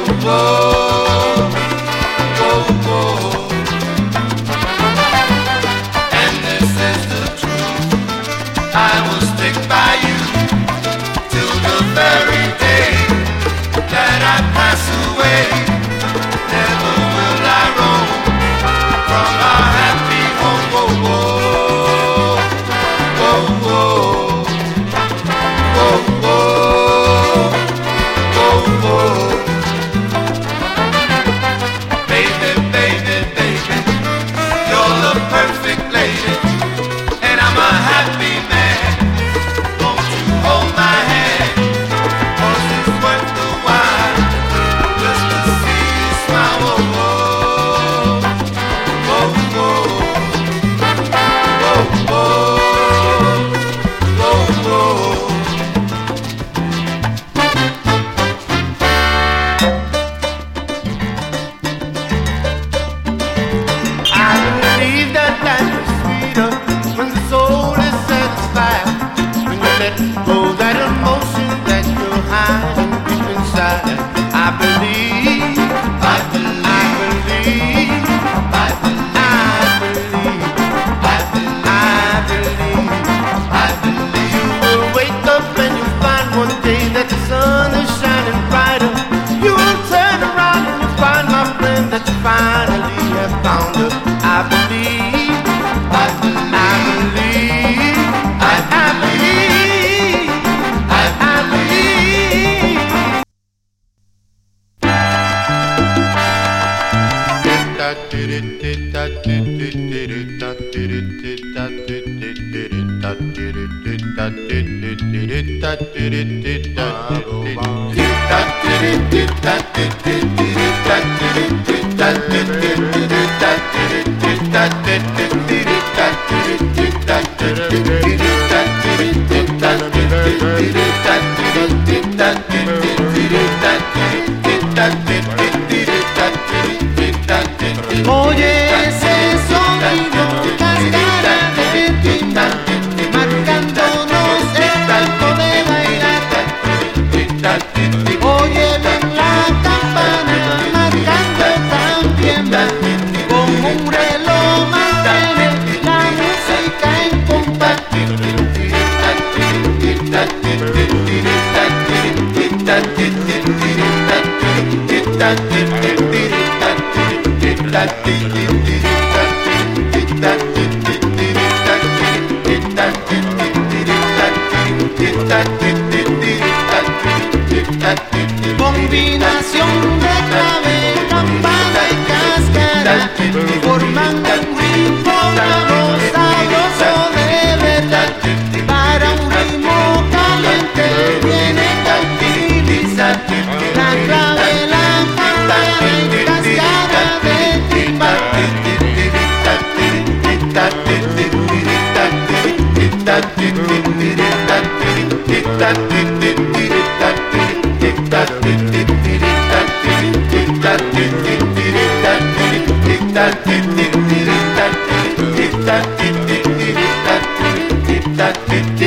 whoa, whoa, whoa. And this is the truth. I will stick by you till the very day that I pass away. Never will I roam from our happy home. Whoa, whoa, whoa, whoa, whoa, whoa, whoa, whoa. Baby, baby, baby, you're the perfect lady, and I'm a happy man. Won't you hold my hand? 'Cause it's worth the while just to see you smile. Whoa, whoa, whoa, whoa, whoa, whoa, whoa, whoa. I believe that life is sweeter when the soul is satisfied. When you let go that emotion that you're hiding deep inside. I believe, I believe, I believe, I believe, I believe, I believe, I believe. You will wake up and you'll find one day that the sun is shining brighter. You will turn around and you'll find, my friend, that you finally have found her. I believe, I believe, I believe, I believe, I believe. Oye ese sonido, cascada de timbal, marcándonos el tiempo de bailar. Oye bien la campana, marcando también como un reloj mantiene la música en compás. Combinación de clave, campana y cáscara forman un ritmo sabroso de verdad. Para un ritmo caliente viene tranquilizar la clave, la campana y cascada de timbal. Tic-tac,